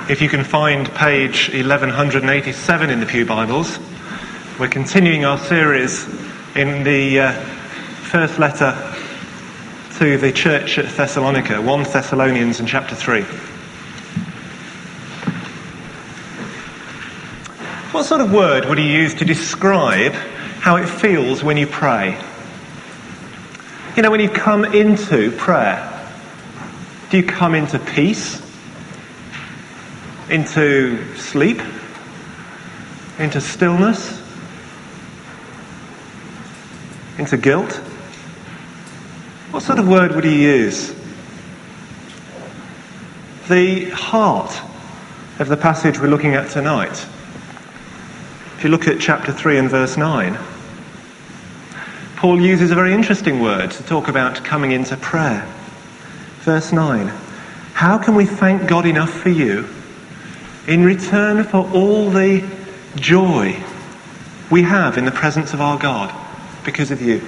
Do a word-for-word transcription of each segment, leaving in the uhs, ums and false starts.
If you can find page eleven eighty-seven in the Pew Bibles, we're continuing our series in the uh, first letter to the church at Thessalonica, First Thessalonians and chapter three. What sort of word would you use to describe how it feels when you pray? You know, when you come into prayer, do you come into peace? Into sleep? Into stillness? Into guilt? What sort of word would you use? The heart of the passage we're looking at tonight. If you look at chapter three and verse nine, Paul uses a very interesting word to talk about coming into prayer. Verse nine, how can we thank God enough for you in return for all the joy we have in the presence of our God because of you?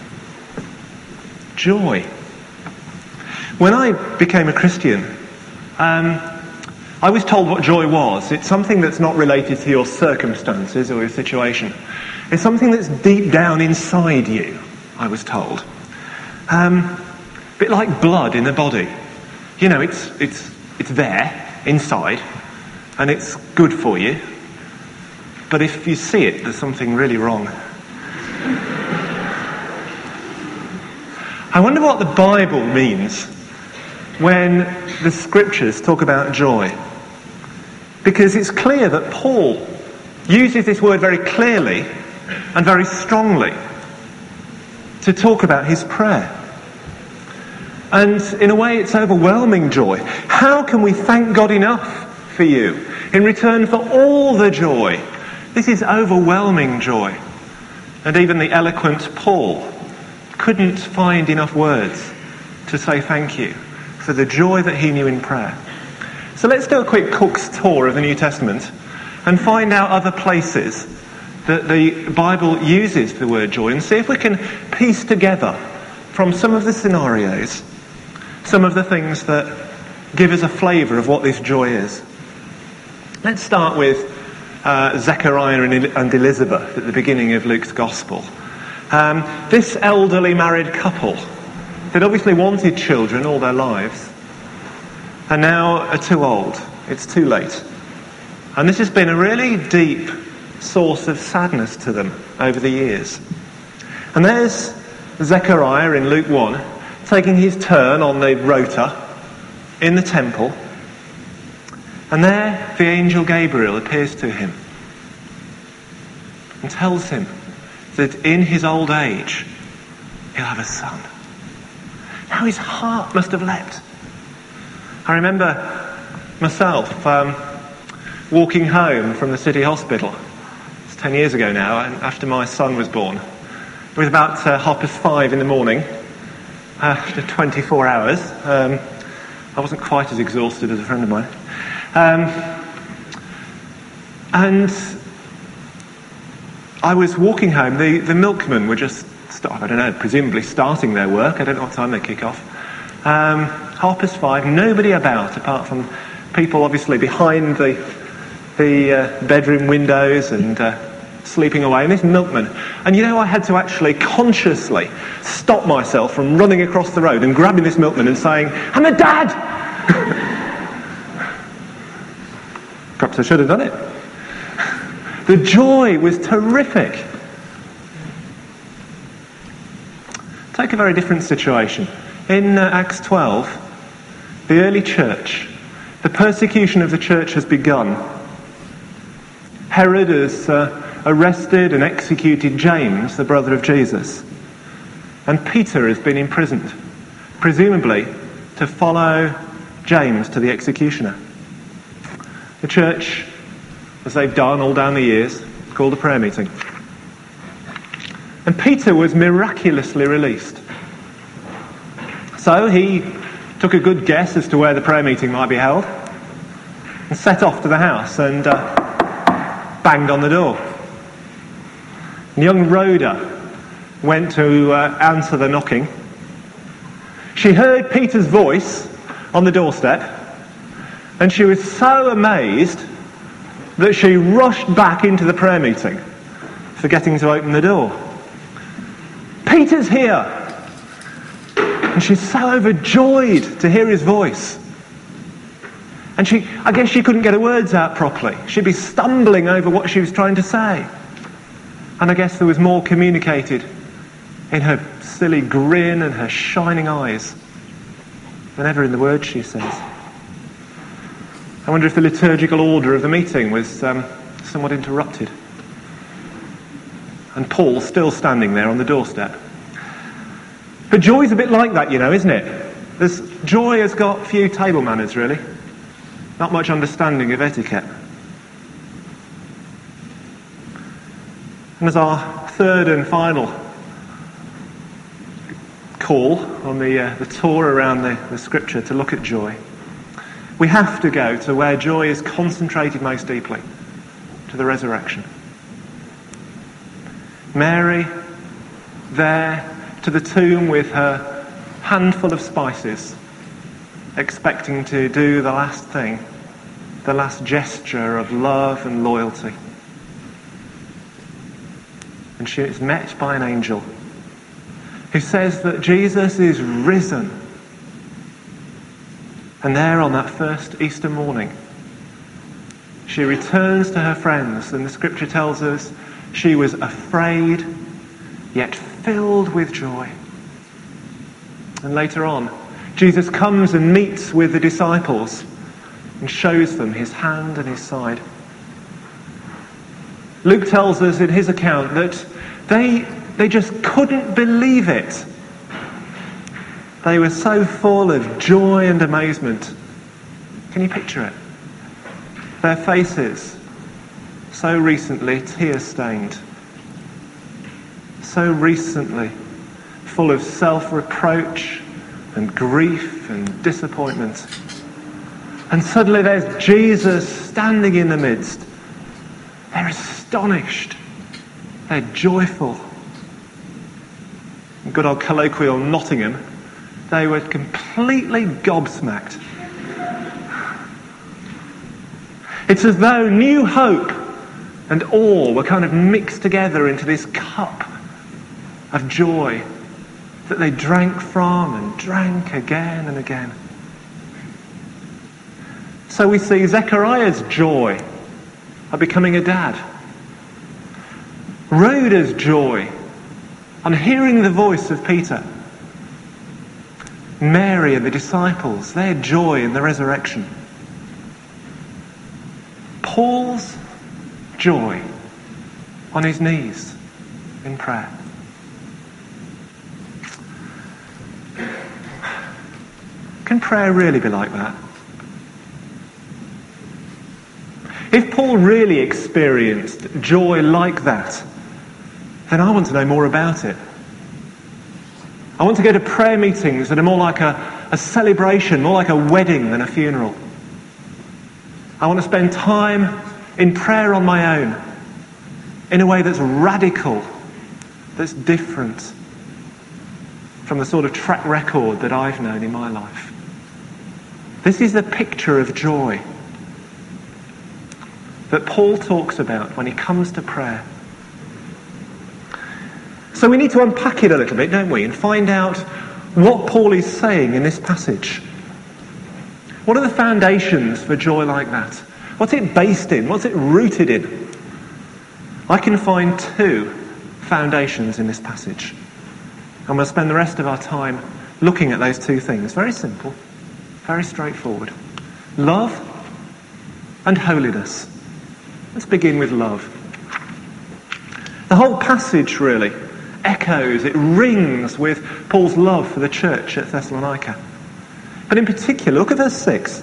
Joy. When I became a Christian, um, I was told what joy was. It's something that's not related to your circumstances or your situation. It's something that's deep down inside you, I was told. Um, a bit like blood in the body. You know, it's it's it's there, inside, and it's good for you. But if you see it, there's something really wrong. I wonder what the Bible means when the scriptures talk about joy. Because it's clear that Paul uses this word very clearly and very strongly to talk about his prayer. And in a way, it's overwhelming joy. How can we thank God enough for you in return for all the joy? This is overwhelming joy. And even the eloquent Paul couldn't find enough words to say thank you for the joy that he knew in prayer. So let's do a quick Cook's tour of the New Testament and find out other places that the Bible uses the word joy and see if we can piece together from some of the scenarios some of the things that give us a flavour of what this joy is. Let's start with uh, Zechariah and, and Elizabeth at the beginning of Luke's Gospel. Um, this elderly married couple that obviously wanted children all their lives and now are too old. It's too late. And this has been a really deep source of sadness to them over the years. And there's Zechariah in Luke one taking his turn on the rota in the temple. And there the angel Gabriel appears to him and tells him that in his old age he'll have a son. Now his heart must have leapt. I remember myself um, walking home from the city hospital. It's ten years ago now, and after my son was born. It was about uh, half past five in the morning, after twenty-four hours. Um, I wasn't quite as exhausted as a friend of mine. Um, and I was walking home. The, the milkmen were just, start, I don't know, presumably starting their work. I don't know what time they kick off. Um, half past five, nobody about apart from people obviously behind the the uh, bedroom windows and uh, sleeping away, and this milkman. And you know, I had to actually consciously stop myself from running across the road and grabbing this milkman and saying, "I'm a dad!" Perhaps I should have done it. The joy was terrific. Take a very different situation. In uh, Acts twelve, the early church, the persecution of the church has begun. Herod has uh, arrested and executed James, the brother of Jesus. And Peter has been imprisoned, presumably to follow James to the executioner. The church, as they've done all down the years, called a prayer meeting. And Peter was miraculously released. So he took a good guess as to where the prayer meeting might be held and set off to the house and uh, banged on the door. And young Rhoda went to uh, answer the knocking. She heard Peter's voice on the doorstep And she was so amazed that she rushed back into the prayer meeting, forgetting to open the door. Peter's here! And she's so overjoyed to hear his voice. And she, I guess she couldn't get her words out properly. She'd be stumbling over what she was trying to say. And I guess there was more communicated in her silly grin and her shining eyes than ever in the words she says. I wonder if the liturgical order of the meeting was um, somewhat interrupted. And Paul still standing there on the doorstep. But joy's a bit like that, you know, isn't it? There's, joy has got few table manners, really. Not much understanding of etiquette. And as our third and final call on the, uh, the tour around the, the scripture to look at joy, we have to go to where joy is concentrated most deeply, to the resurrection. Mary, there to the tomb with her handful of spices, expecting to do the last thing, the last gesture of love and loyalty. And she is met by an angel who says that Jesus is risen. And there on that first Easter morning, she returns to her friends, and the scripture tells us she was afraid, yet filled with joy. And later on, Jesus comes and meets with the disciples and shows them his hand and his side. Luke tells us in his account that they, they just couldn't believe it. They were so full of joy and amazement. Can you picture it? Their faces, so recently tear-stained, so recently full of self-reproach and grief and disappointment. And suddenly there's Jesus standing in the midst. They're astonished. They're joyful. In good old colloquial Nottingham, they were completely gobsmacked. It's as though new hope and awe were kind of mixed together into this cup of joy that they drank from and drank again and again. So we see Zechariah's joy of becoming a dad. Rhoda's joy on hearing the voice of Peter. Mary and the disciples, their joy in the resurrection. Paul's joy on his knees in prayer. Can prayer really be like that? If Paul really experienced joy like that, then I want to know more about it. I want to go to prayer meetings that are more like a, a celebration, more like a wedding than a funeral. I want to spend time in prayer on my own, in a way that's radical, that's different from the sort of track record that I've known in my life. This is the picture of joy that Paul talks about when he comes to prayer. So we need to unpack it a little bit, don't we, and find out what Paul is saying in this passage. What are the foundations for joy like that? What's it based in? What's it rooted in? I can find two foundations in this passage. And we'll spend the rest of our time looking at those two things. Very simple, very straightforward. Love and holiness. Let's begin with love. The whole passage really echoes, it rings with Paul's love for the church at Thessalonica. But in particular, look at verse six.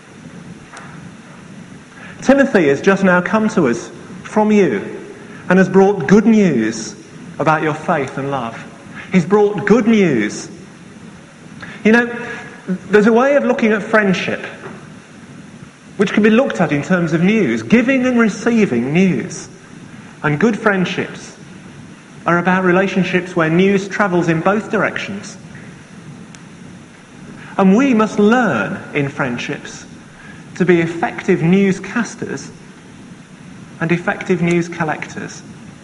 Timothy has just now come to us from you and has brought good news about your faith and love. He's brought good news. You know, there's a way of looking at friendship which can be looked at in terms of news, giving and receiving news. And good friendships are about relationships where news travels in both directions. And we must learn in friendships to be effective newscasters and effective news collectors.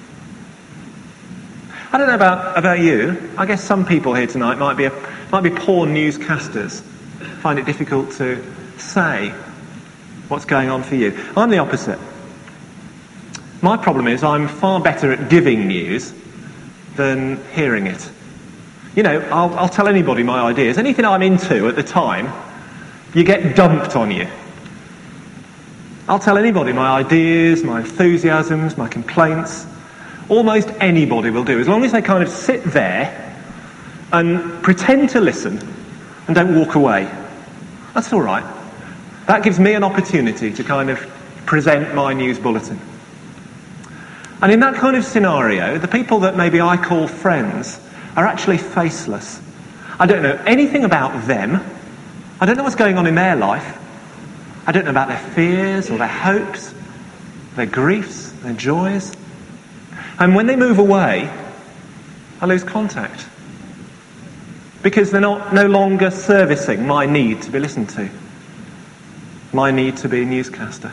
I don't know about, about you. I guess some people here tonight might be a, might be poor newscasters. Find it difficult to say what's going on for you. I'm the opposite. My problem is I'm far better at giving news than hearing it. You know, I'll, I'll tell anybody my ideas. Anything I'm into at the time, you get dumped on you. I'll tell anybody my ideas, my enthusiasms, my complaints. Almost anybody will do, as long as they kind of sit there and pretend to listen and don't walk away. That's all right. That gives me an opportunity to kind of present my news bulletin. And in that kind of scenario, the people that maybe I call friends are actually faceless. I don't know anything about them. I don't know what's going on in their life. I don't know about their fears or their hopes, their griefs, their joys. And when they move away, I lose contact. Because they're not no longer servicing my need to be listened to. My need to be a newscaster.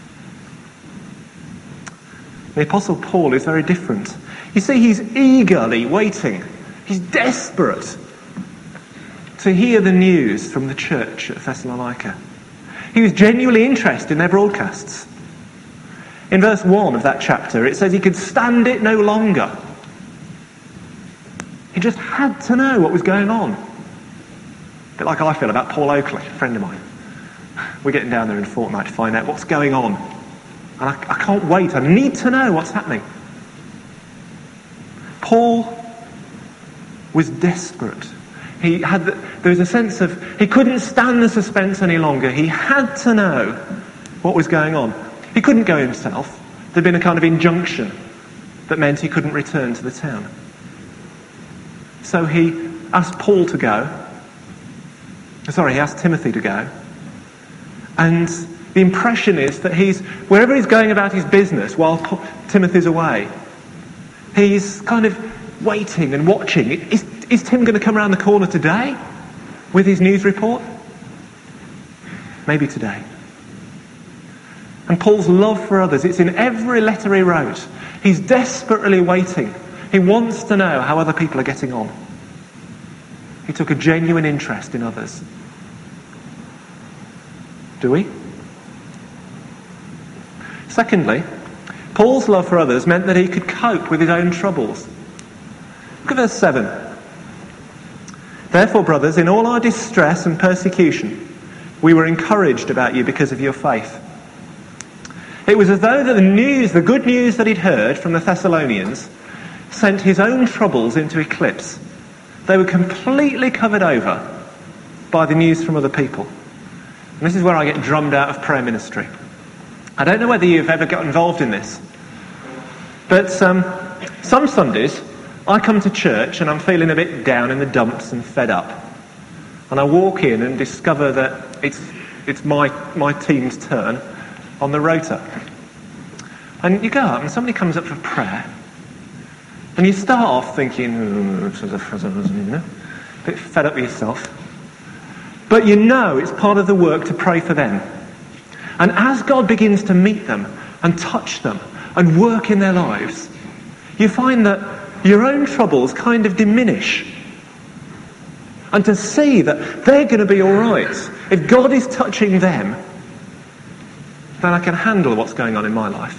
The Apostle Paul is very different. You see, he's eagerly waiting. He's desperate to hear the news from the church at Thessalonica. He was genuinely interested in their broadcasts. In verse one of that chapter, it says he could stand it no longer. He just had to know what was going on. A bit like I feel about Paul Oakley, a friend of mine. We're getting down there in a fortnight to find out what's going on. And I, I can't wait. I need to know what's happening. Paul was desperate. He had the, there was a sense of, he couldn't stand the suspense any longer. He had to know what was going on. He couldn't go himself. There'd been a kind of injunction that meant he couldn't return to the town. So he asked Paul to go. Sorry, he asked Timothy to go. And the impression is that he's, wherever he's going about his business while Timothy's away, he's kind of waiting and watching. Is, is Tim going to come around the corner today with his news report? Maybe today. And Paul's love for others, it's in every letter he wrote. He's desperately waiting. He wants to know how other people are getting on. He took a genuine interest in others. Do we? Secondly, Paul's love for others meant that he could cope with his own troubles. Look at verse seven. Therefore, brothers, in all our distress and persecution, we were encouraged about you because of your faith. It was as though the news, the good news that he'd heard from the Thessalonians, sent his own troubles into eclipse. They were completely covered over by the news from other people. And this is where I get drummed out of prayer ministry. I don't know whether you've ever got involved in this, but um, some Sundays I come to church and I'm feeling a bit down in the dumps and fed up. And I walk in and discover that it's it's my, my team's turn on the rota. And you go up and somebody comes up for prayer. And you start off thinking, oh, you know, a bit fed up with yourself. But you know it's part of the work to pray for them. And as God begins to meet them and touch them and work in their lives, you find that your own troubles kind of diminish. And to see that they're going to be all right, if God is touching them, then I can handle what's going on in my life.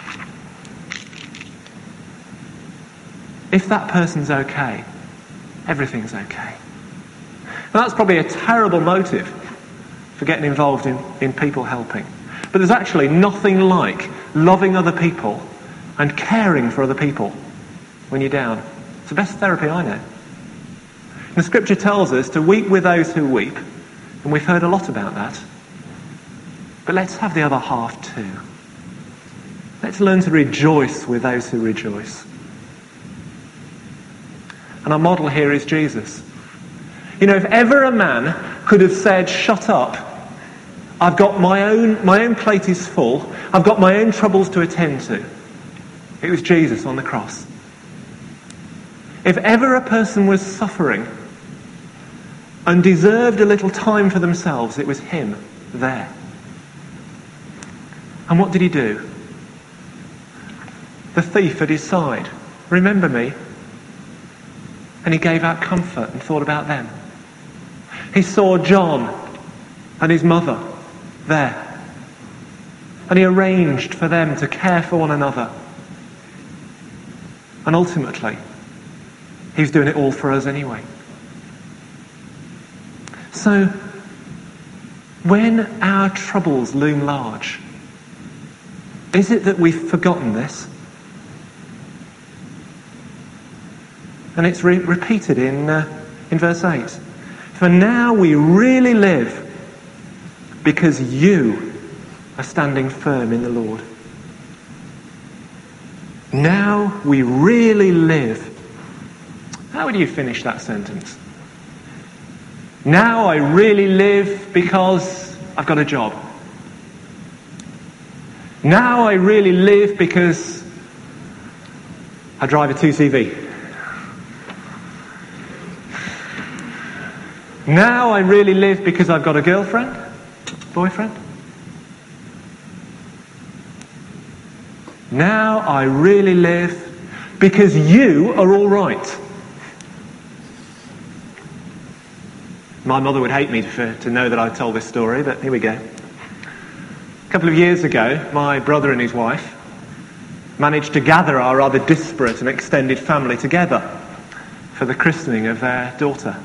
If that person's okay, everything's okay. Now that's probably a terrible motive for getting involved in, in people helping. But there's actually nothing like loving other people and caring for other people when you're down. It's the best therapy I know. And the scripture tells us to weep with those who weep, and we've heard a lot about that. But let's have the other half too. Let's learn to rejoice with those who rejoice. And our model here is Jesus. You know, if ever a man could have said, shut up, I've got my own, my own plate is full, I've got my own troubles to attend to, it was Jesus on the cross. If ever a person was suffering and deserved a little time for themselves, it was him there. And what did he do? The thief at his side. Remember me? And he gave out comfort and thought about them. He saw John and his mother there. And he arranged for them to care for one another. And ultimately, he's doing it all for us anyway. So, when our troubles loom large, is it that we've forgotten this? And it's re- repeated in, uh, in verse eight. For now we really live because you are standing firm in the Lord. Now we really live. How would you finish that sentence? Now I really live because I've got a job. Now I really live because I drive a two C V. Now I really live because I've got a girlfriend, boyfriend. Now I really live because you are all right. My mother would hate me for, to know that I told this story, but here we go. A couple of years ago, my brother and his wife managed to gather our rather disparate and extended family together for the christening of their daughter.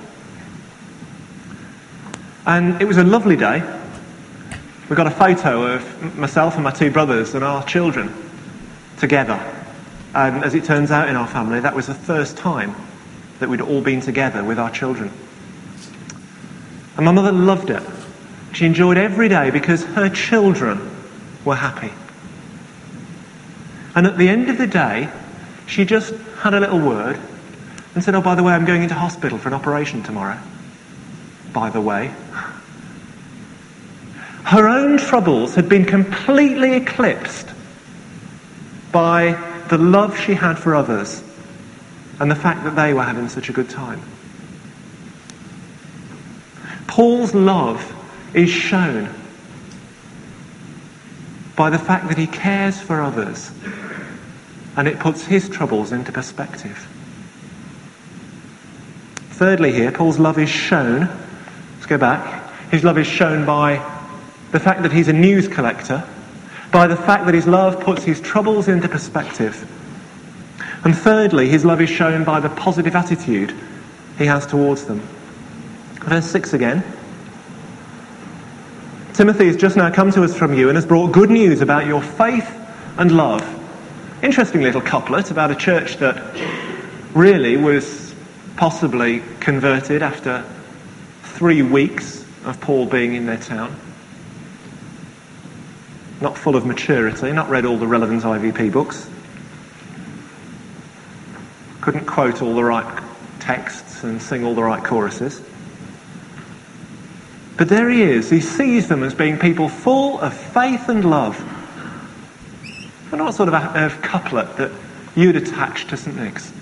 And it was a lovely day. We got a photo of myself and my two brothers and our children together. And as it turns out in our family, that was the first time that we'd all been together with our children. And my mother loved it. She enjoyed every day because her children were happy. And at the end of the day, she just had a little word and said, oh, by the way, I'm going into hospital for an operation tomorrow. By the way. Her own troubles had been completely eclipsed by the love she had for others and the fact that they were having such a good time. Paul's love is shown by the fact that he cares for others, and it puts his troubles into perspective. Thirdly here, Paul's love is shown, let's go back, his love is shown by the fact that he's a news collector, by the fact that his love puts his troubles into perspective. And thirdly, his love is shown by the positive attitude he has towards them. Verse six again. Timothy has just now come to us from you and has brought good news about your faith and love. Interesting little couplet about a church that really was possibly converted after three weeks of Paul being in their town. Not full of maturity, not read all the relevant I V P books. Couldn't quote all the right texts and sing all the right choruses. But there he is. He sees them as being people full of faith and love. And what sort of a, a couplet that you'd attach to Saint Nick's?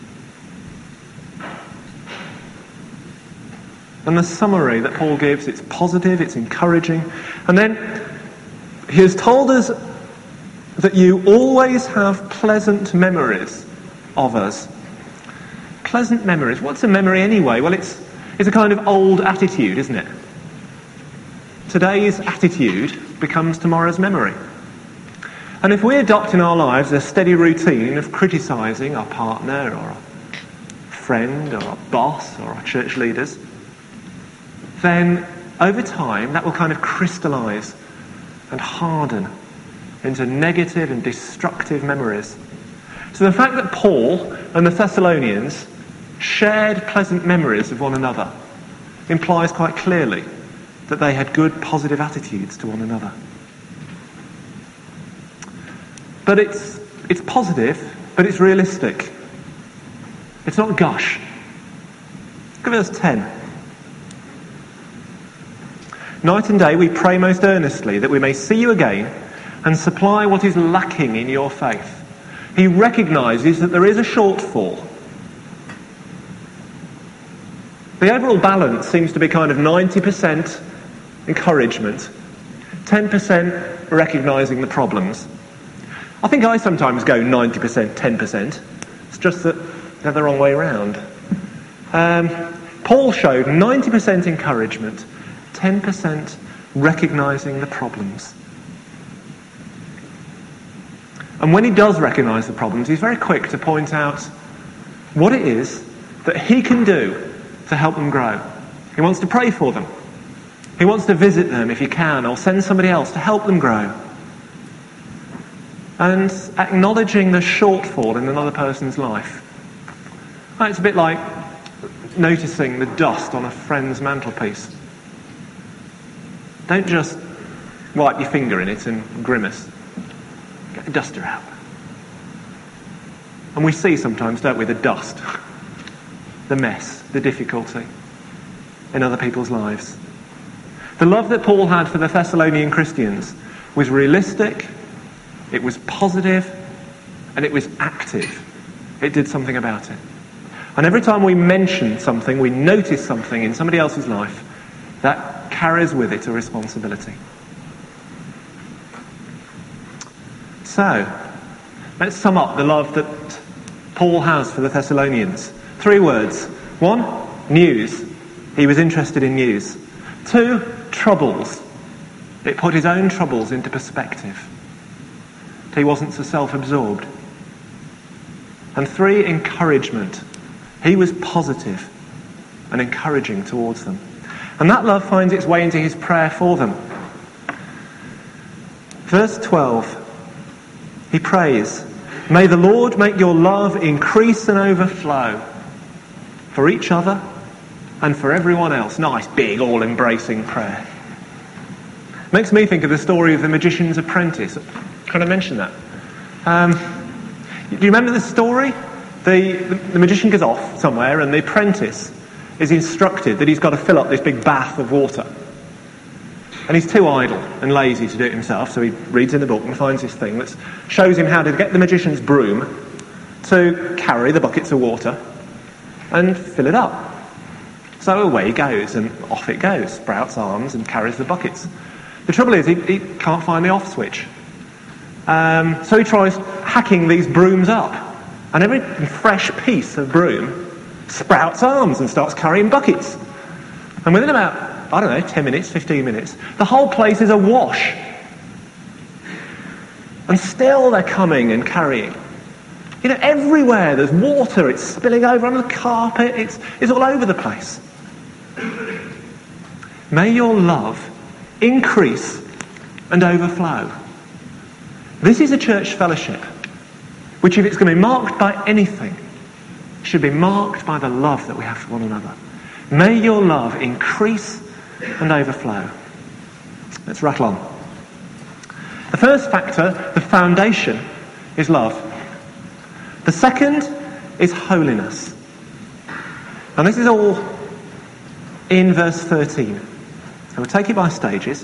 And the summary that Paul gives, it's positive, it's encouraging. And then he has told us that you always have pleasant memories of us. Pleasant memories. What's a memory anyway? Well, it's it's a kind of old attitude, isn't it? Today's attitude becomes tomorrow's memory. And if we adopt in our lives a steady routine of criticising our partner or our friend or our boss or our church leaders, then over time that will kind of crystallise and harden into negative and destructive memories. So the fact that Paul and the Thessalonians shared pleasant memories of one another implies quite clearly that they had good, positive attitudes to one another. But it's it's positive, but it's realistic. It's not gush. Look at verse ten. Night and day we pray most earnestly that we may see you again and supply what is lacking in your faith. He recognises that there is a shortfall. The overall balance seems to be kind of ninety percent encouragement, ten percent recognising the problems. I think I sometimes go ninety percent, ten percent. It's just that they're the wrong way around. Um, Paul showed ninety percent encouragement, ten percent recognising the problems. And when he does recognise the problems, he's very quick to point out what it is that he can do to help them grow. He wants to pray for them. He wants to visit them if he can, or send somebody else to help them grow. And acknowledging the shortfall in another person's life. Well, it's a bit like noticing the dust on a friend's mantelpiece. Don't just wipe your finger in it and grimace. Get the duster out. And we see sometimes, don't we, the dust, the mess, the difficulty in other people's lives. The love that Paul had for the Thessalonian Christians was realistic, it was positive, and it was active. It did something about it. And every time we mention something, we notice something in somebody else's life, that carries with it a responsibility. So, let's sum up the love that Paul has for the Thessalonians. Three words. One, news. He was interested in news. Two, troubles. It put his own troubles into perspective. He wasn't so self-absorbed. And three, encouragement. He was positive and encouraging towards them. And that love finds its way into his prayer for them. Verse twelve, he prays, "May the Lord make your love increase and overflow for each other and for everyone else." Nice, big, all-embracing prayer. Makes me think of the story of the magician's apprentice. Can I mention that? Um, do you remember the story? The, the, the magician goes off somewhere and the apprentice is instructed that he's got to fill up this big bath of water. And he's too idle and lazy to do it himself, so he reads in the book and finds this thing that shows him how to get the magician's broom to carry the buckets of water and fill it up. So away he goes, and off it goes, sprouts arms and carries the buckets. The trouble is, he, he can't find the off switch. Um, so he tries hacking these brooms up. And every fresh piece of broom sprouts arms and starts carrying buckets. And within about, I don't know, ten minutes, fifteen minutes, the whole place is awash. And still they're coming and carrying. You know, everywhere there's water, it's spilling over on the carpet, it's, it's all over the place. May your love increase and overflow. This is a church fellowship which, if it's going to be marked by anything, should be marked by the love that we have for one another. May your love increase and overflow. Let's rattle on. The first factor, the foundation, is love. The second is holiness. And this is all in verse thirteen. So we'll take it by stages.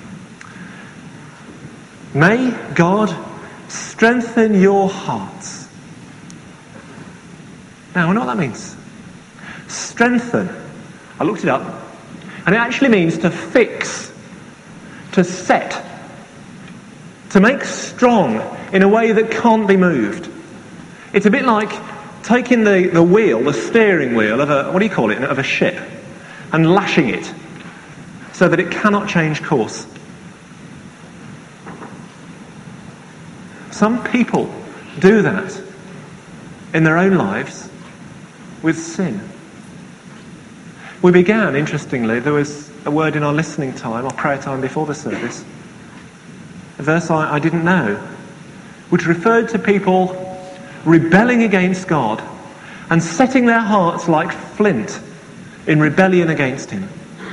May God strengthen your hearts. Now, I know what that means. Strengthen. I looked it up. And it actually means to fix, to set, to make strong in a way that can't be moved. It's a bit like taking the, the wheel, the steering wheel of a, what do you call it, of a ship, and lashing it so that it cannot change course. Some people do that in their own lives with sin. We began, interestingly, there was a word in our listening time, our prayer time before the service, a verse I, I didn't know, which referred to people rebelling against God and setting their hearts like flint in rebellion against him.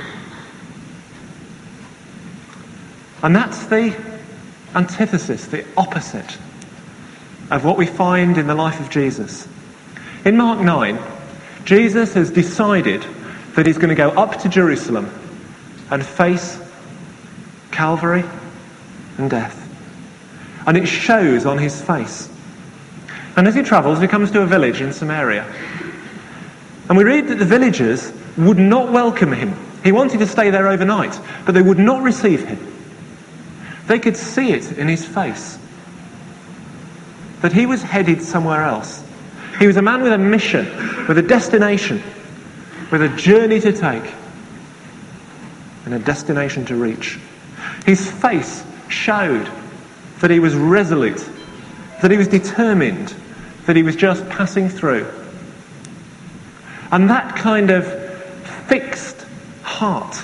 And that's the antithesis, the opposite of what we find in the life of Jesus. In Mark nine, Jesus has decided that he's going to go up to Jerusalem and face Calvary and death. And it shows on his face. And as he travels, he comes to a village in Samaria. And we read that the villagers would not welcome him. He wanted to stay there overnight, but they would not receive him. They could see it in his face, that he was headed somewhere else. He was a man with a mission, with a destination, with a journey to take, and a destination to reach. His face showed that he was resolute, that he was determined, that he was just passing through. And that kind of fixed heart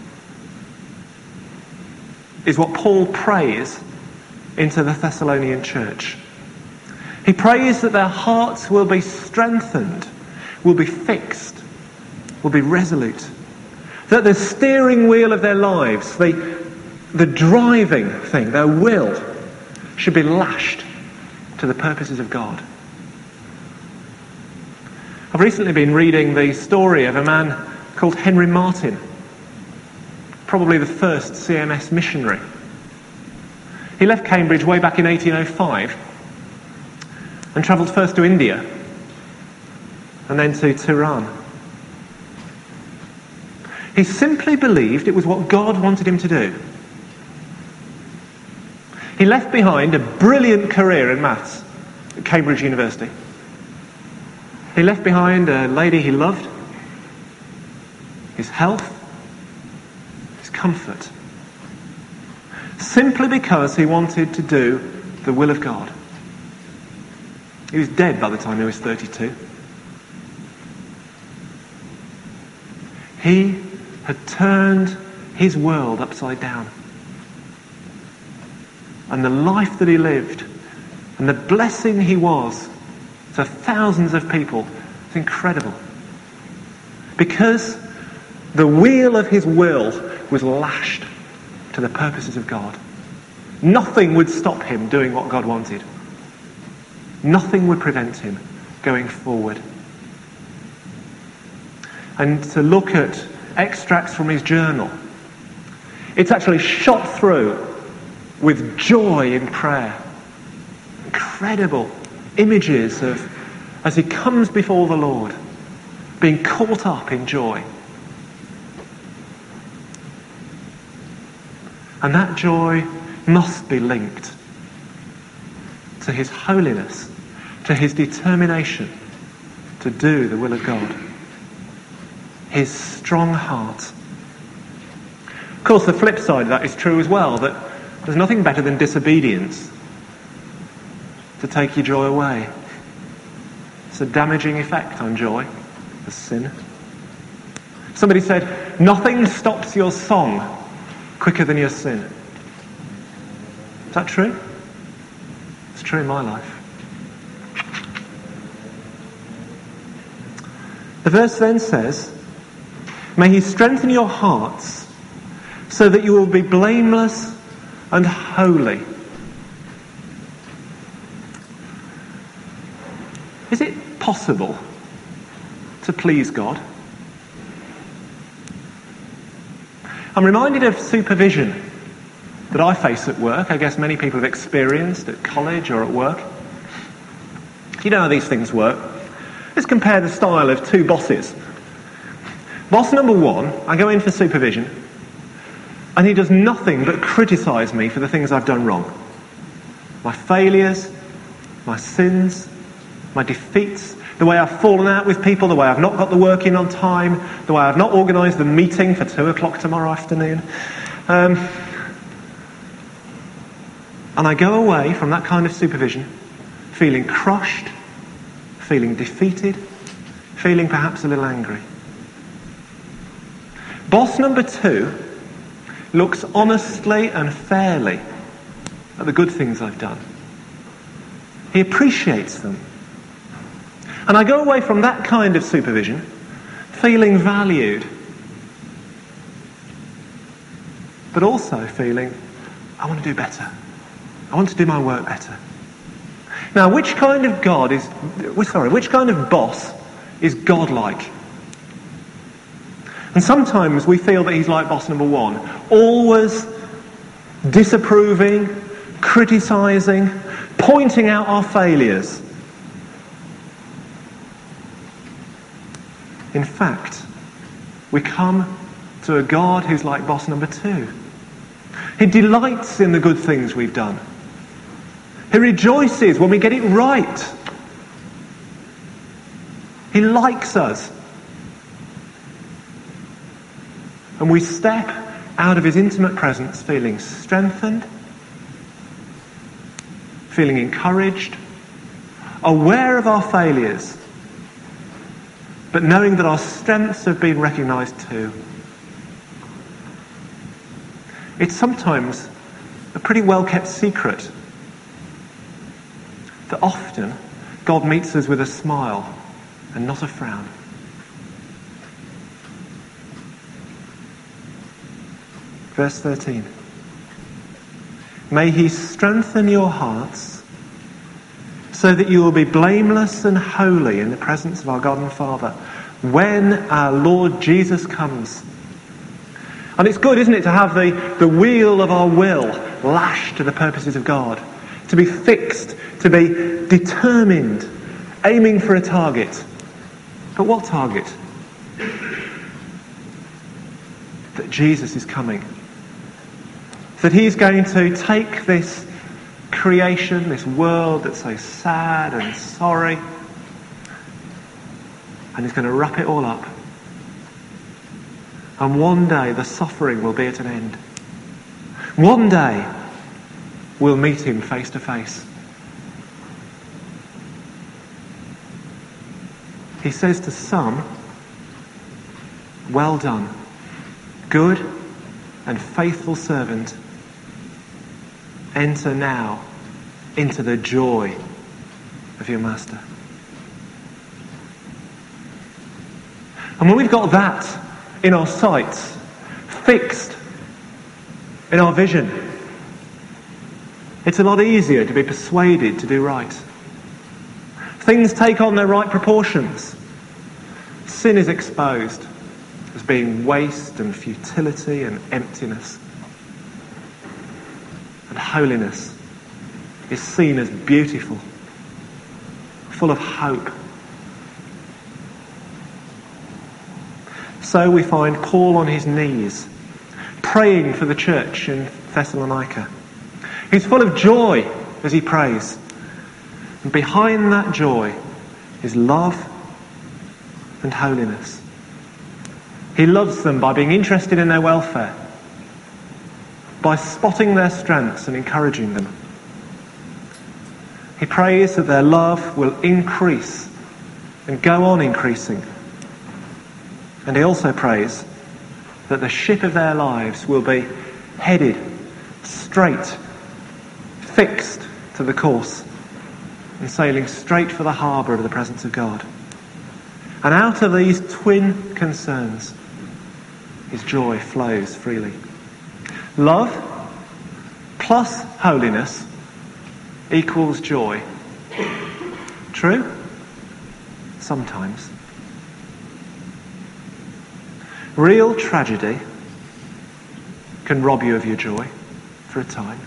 is what Paul prays into the Thessalonian church. He prays that their hearts will be strengthened, will be fixed, will be resolute. That the steering wheel of their lives, the, the driving thing, their will, should be lashed to the purposes of God. I've recently been reading the story of a man called Henry Martyn, probably the first C M S missionary. He left Cambridge way back in eighteen oh five and travelled first to India and then to Tehran. He simply believed it was what God wanted him to do. He left behind a brilliant career in maths at Cambridge University. He left behind a lady he loved, his health, his comfort, simply because he wanted to do the will of God. He was dead by the time he was thirty-two. He had turned his world upside down. And the life that he lived and the blessing he was to thousands of people is incredible. Because the wheel of his will was lashed to the purposes of God. Nothing would stop him doing what God wanted. Nothing would prevent him going forward. And to look at extracts from his journal, it's actually shot through with joy in prayer. Incredible images of, as he comes before the Lord, being caught up in joy. And that joy must be linked to his holiness, to his determination to do the will of God. His strong heart. Of course, the flip side of that is true as well, that there's nothing better than disobedience to take your joy away. It's a damaging effect on joy, the sin. Somebody said, nothing stops your song quicker than your sin. Is that true? It's true in my life. The verse then says, may he strengthen your hearts so that you will be blameless and holy. Is it possible to please God? I'm reminded of supervision that I face at work. I guess many people have experienced at college or at work. You know how these things work. Let's compare the style of two bosses. Boss number one, I go in for supervision, and he does nothing but criticise me for the things I've done wrong. My failures, my sins, my defeats, the way I've fallen out with people, the way I've not got the work in on time, the way I've not organised the meeting for two o'clock tomorrow afternoon. Um, and I go away from that kind of supervision feeling crushed, feeling defeated, feeling perhaps a little angry. Boss number two looks honestly and fairly at the good things I've done. He appreciates them. And I go away from that kind of supervision feeling valued, but also feeling, I want to do better. I want to do my work better. Now, which kind of God is, sorry, which kind of boss is God-like? And sometimes we feel that he's like boss number one, always disapproving, criticising, pointing out our failures. In fact, we come to a God who's like boss number two. He delights in the good things we've done. He rejoices when we get it right. He likes us. And we step out of his intimate presence feeling strengthened, feeling encouraged, aware of our failures, but knowing that our strengths have been recognised too. It's sometimes a pretty well-kept secret that often God meets us with a smile and not a frown. Verse thirteen. May he strengthen your hearts so that you will be blameless and holy in the presence of our God and Father when our Lord Jesus comes. And it's good, isn't it, to have the, the wheel of our will lashed to the purposes of God, to be fixed, to be determined, aiming for a target. But what target? That Jesus is coming. That he's going to take this creation, this world that's so sad and sorry, and he's going to wrap it all up. And one day the suffering will be at an end. One day we'll meet him face to face. He says to some, well done, good and faithful servant. Enter now into the joy of your master. And when we've got that in our sights, fixed in our vision, it's a lot easier to be persuaded to do right. Things take on their right proportions. Sin is exposed as being waste and futility and emptiness. And holiness is seen as beautiful, full of hope. So we find Paul on his knees, praying for the church in Thessalonica. He's full of joy as he prays. And behind that joy is love and holiness. He loves them by being interested in their welfare, by spotting their strengths and encouraging them. He prays that their love will increase and go on increasing. And he also prays that the ship of their lives will be headed straight, fixed to the course, and sailing straight for the harbour of the presence of God. And out of these twin concerns, his joy flows freely. Love plus holiness equals joy. True? Sometimes. Real tragedy can rob you of your joy for a time.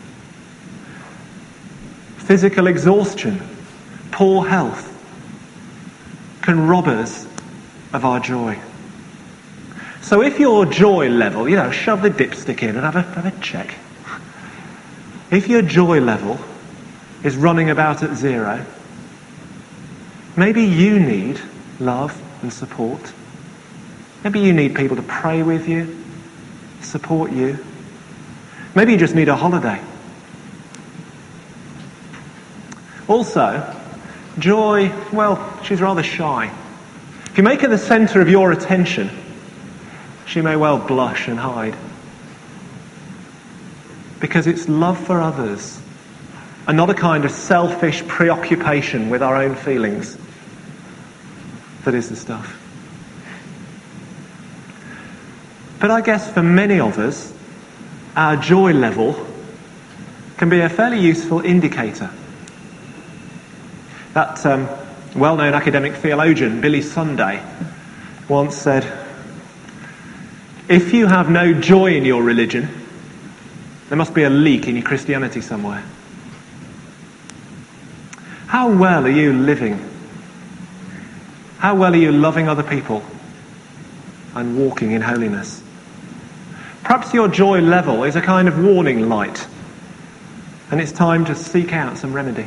Physical exhaustion, poor health can rob us of our joy. So if your joy level, you know, shove the dipstick in and have a, have a check. If your joy level is running about at zero, maybe you need love and support. Maybe you need people to pray with you, support you. Maybe you just need a holiday. Also, joy, well, she's rather shy. If you make her the centre of your attention, she may well blush and hide. Because it's love for others, and not a kind of selfish preoccupation with our own feelings, that is the stuff. But I guess for many of us, our joy level can be a fairly useful indicator. That um, well-known academic theologian, Billy Sunday, once said, if you have no joy in your religion, there must be a leak in your Christianity somewhere. How well are you living? How well are you loving other people and walking in holiness? Perhaps your joy level is a kind of warning light, and it's time to seek out some remedy.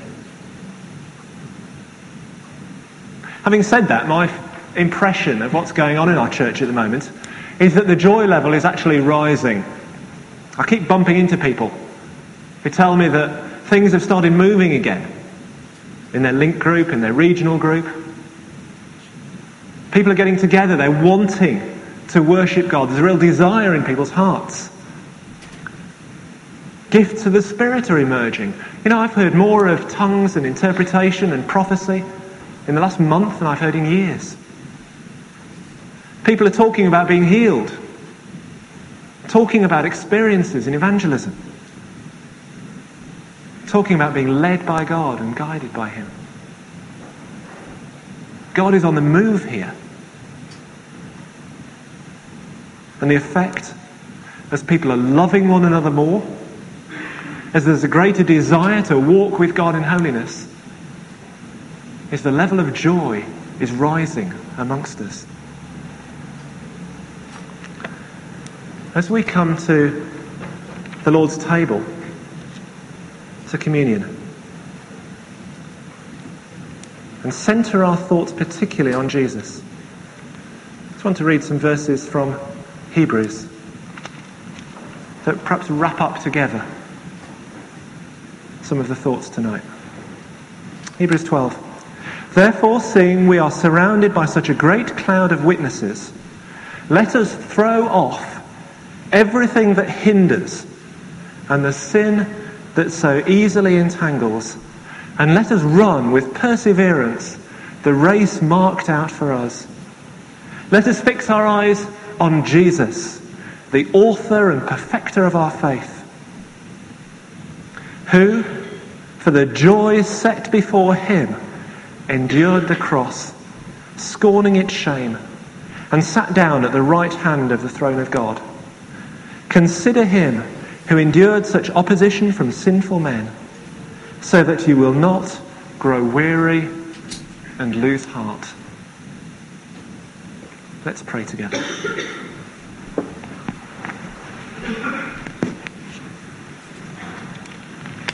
Having said that, my impression of what's going on in our church at the moment is that the joy level is actually rising. I keep bumping into people who tell me that things have started moving again in their link group, in their regional group. People are getting together, they're wanting to worship God. There's a real desire in people's hearts. Gifts of the Spirit are emerging. You know, I've heard more of tongues and interpretation and prophecy in the last month than I've heard in years. People are talking about being healed, talking about experiences in evangelism, talking about being led by God and guided by Him. God is on the move here. And the effect, as people are loving one another more, as there's a greater desire to walk with God in holiness, is the level of joy is rising amongst us. As we come to the Lord's table, to communion, and centre our thoughts particularly on Jesus, I just want to read some verses from Hebrews that perhaps wrap up together some of the thoughts tonight. Hebrews twelve. Therefore, seeing we are surrounded by such a great cloud of witnesses, let us throw off everything that hinders and the sin that so easily entangles, and let us run with perseverance the race marked out for us. Let us fix our eyes on Jesus, the author and perfecter of our faith, who, for the joy set before him, endured the cross, scorning its shame, and sat down at the right hand of the throne of God. Consider him who endured such opposition from sinful men, so that you will not grow weary and lose heart. Let's pray together.